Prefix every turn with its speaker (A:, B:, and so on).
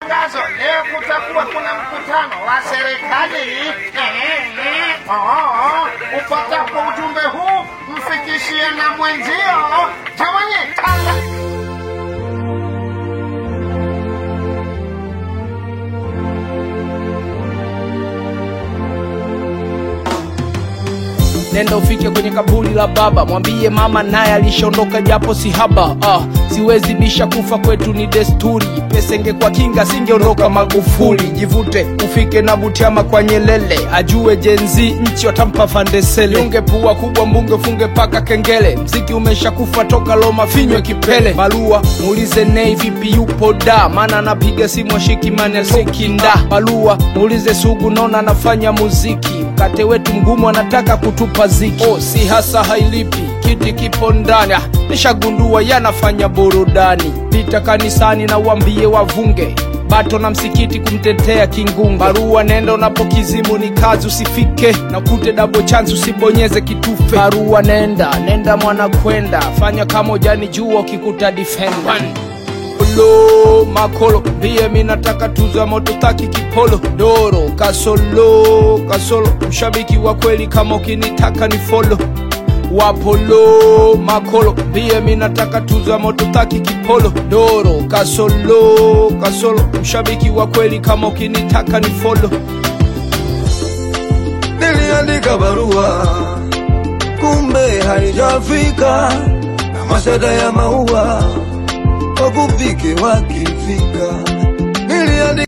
A: Tangazo, leo kutakuwa kuna mkutano wa serikali. Upatapo ujumbe huu mfikishie na mwenzio. Jamani,
B: Nenda ufike kwenye kaburi la baba, mwambie mama naye alishaondoka japo si haba. Siwezi bisha, kufa kwetu ni desturi. Pesa ingekuwa kinga singeondoka Magufuli. Jivute ufike na Butiama kwa Nyelele, ajue jenzi nchi watampa Fandesele. Unge pua kubwa mbunge funge paka kengele, mziki umeshakufa toka Loma finywe Kipele. Balua muulize Nei vipi yupo da, maana anapiga simu ashiki mane sekinda. Balua muulize Sugu nona anafanya muziki, mkate wetu mgumu anataka kutupa ziki. Si hasa hailipi, kiti kipo ndani, nishagundua yanafanya burudani. Pita kanisani na uambie wavunge, bato na msikiti kumtetea Kingunge. Barua nenda unapokizimu ni kazi, usifike na kute double chance usibonyeze kitufe. Barua nenda mwana kwenda, fanya kama ujani jua ukikuta defender. Olo makolo bie minataka tuza moto taki kipolo. Doro kasolo mshabiki wa kweli kama ukinitaka ni follow. Wapolo makolo bie minataka tuza moto taki kipolo. Doro kasolo mshabiki wa kweli kama ukinitaka ni follow.
C: Niliandika barua kumbe haijafika, na mashada ya maua wakupike wakifika.